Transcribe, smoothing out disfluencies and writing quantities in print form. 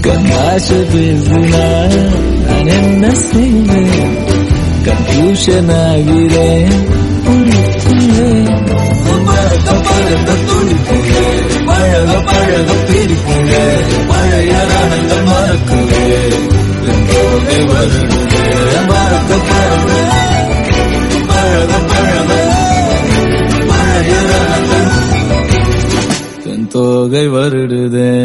கண்ணாச பேசுனா நான் என்ன செய்வேன், கன்ஃபியூஷன் ஆகிறேன் உள்ளுக்குள்ளே. பழக பழக துடிக்குவே, பழக பழக பிரிக்குவே, பழைய ரணங்கள் மறக்குவே, போதை வருடுவே. மறக்க பழக பழக பழக பழைய ரணங்கள் தன் தோகை வருடுதே.